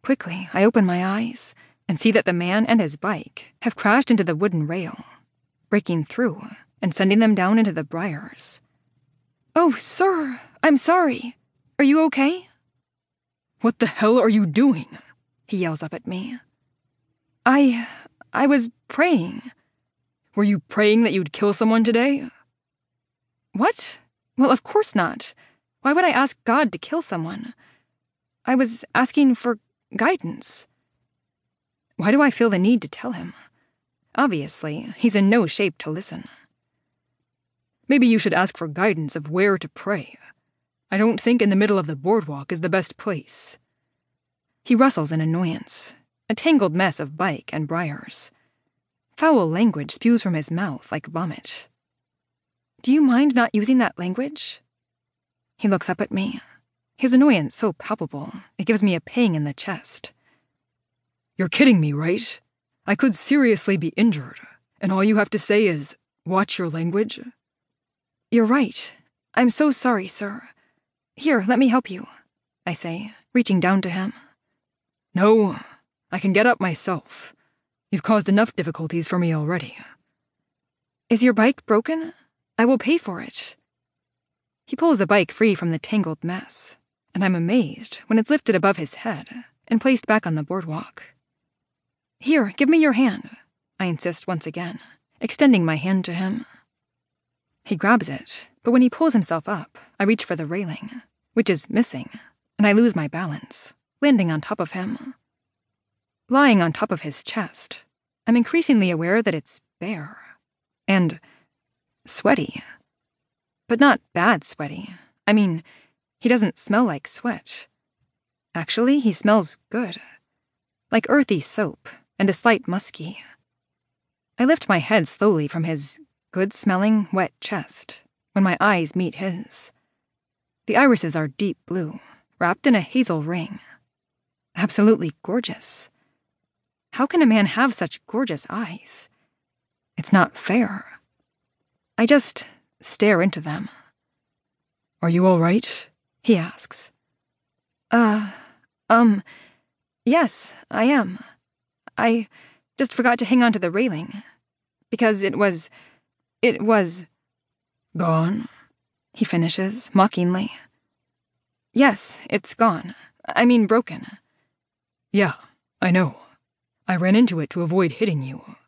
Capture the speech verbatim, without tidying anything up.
Quickly, I open my eyes and see that the man and his bike have crashed into the wooden rail, breaking through and sending them down into the briars. "Oh, sir, I'm sorry. Are you okay?" "What the hell are you doing?" he yells up at me. I... I was praying. "Were you praying that you'd kill someone today?" "What? Well, of course not. Why would I ask God to kill someone? I was asking for guidance." Why do I feel the need to tell him? Obviously, he's in no shape to listen. "Maybe you should ask for guidance of where to pray. I don't think in the middle of the boardwalk is the best place." He rustles in annoyance, a tangled mess of bike and briars. Foul language spews from his mouth like vomit. "Do you mind not using that language?" He looks up at me, his annoyance so palpable it gives me a pang in the chest. "You're kidding me, right? I could seriously be injured, and all you have to say is, watch your language?" "You're right. I'm so sorry, sir. Here, let me help you," I say, reaching down to him. "No, I can get up myself. You've caused enough difficulties for me already." "Is your bike broken? I will pay for it." He pulls the bike free from the tangled mess, and I'm amazed when it's lifted above his head and placed back on the boardwalk. "Here, give me your hand," I insist once again, extending my hand to him. He grabs it, but when he pulls himself up, I reach for the railing, which is missing, and I lose my balance, landing on top of him. Lying on top of his chest, I'm increasingly aware that it's bare and sweaty. But not bad sweaty. I mean, he doesn't smell like sweat. Actually, he smells good. Like earthy soap and a slight musky. I lift my head slowly from his good-smelling, wet chest when my eyes meet his. The irises are deep blue, wrapped in a hazel ring. Absolutely gorgeous. How can a man have such gorgeous eyes? It's not fair. I just stare into them. "Are you all right?" he asks. Uh, um, yes, I am. I just forgot to hang on to the railing. Because it was, it was... "Gone?" he finishes, mockingly. "Yes, it's gone. I mean broken." "Yeah, I know. I ran into it to avoid hitting you.